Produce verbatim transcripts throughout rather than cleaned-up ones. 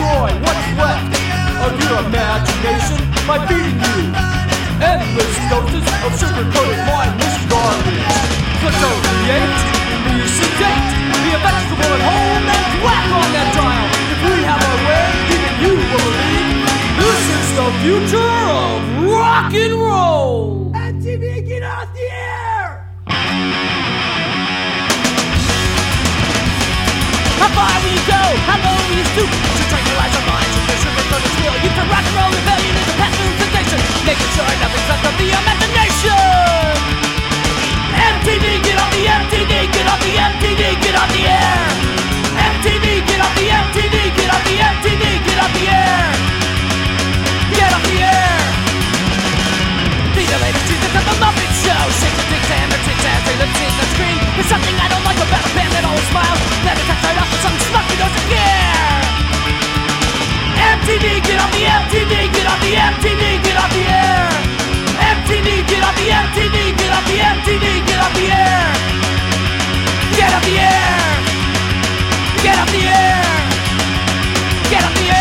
destroy what's left of your imagination by feeding you endless doses of sugar-coated mindless garbage. Click-o-create, be sedate, be a vegetable at home and whack on that dial. If we have our way, even you will believe this is the future of rock and roll. M T V, get off the air! How far will you go? How low will you stoop? To tranquilize our minds with your sugar-coated wheel. You can rock and roll rebellion is a passive sensation, making sure nothing's left of the imagination. M T V, get off the M T V, get off the M T V, get off the air. M T V, get off the M T V, get off the M T V, get off the air. Get off the air. Be the latest Jesus at the Muppet Show. Shake the dicks and their tits as they lip sync the screen. There's something I don't like about a band that always smiles. Never touch right off with some schmuck who doesn't care. M T V, get off the M T V, get off the M T V, get off the air. M T V, get off the M T V, get off the M T V, get off the air. Get off the air. Get off the air. Get off the air.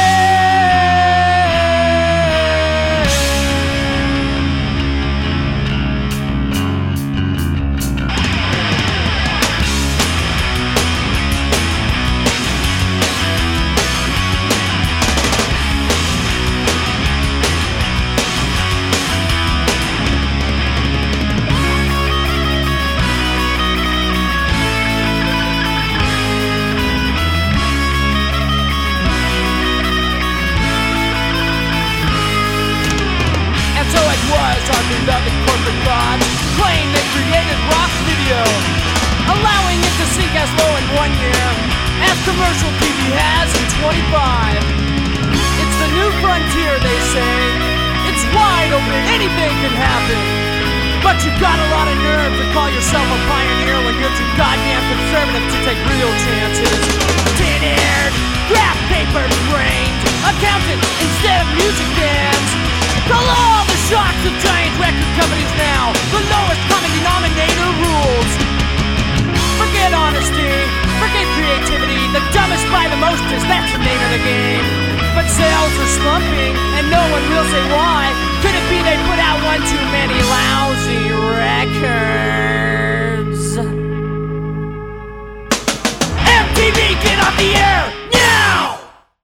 Our beloved corporate gods claim they created rock video, allowing it to sink as low in one year as commercial T V has in twenty-five. It's the new frontier, they say. It's wide open, anything can happen. But you've got a lot of nerve to call yourself a pioneer when you're too goddamn conservative to take real chances. Tin-eared, graph paper brained, accountant instead of music fans. Call all the shots of giant record companies now. The lowest common denominator rules. Forget honesty, forget creativity. The dumbest by the mostest, that's the name of the game. But sales are slumping, and no one will say why. Could it be they put out one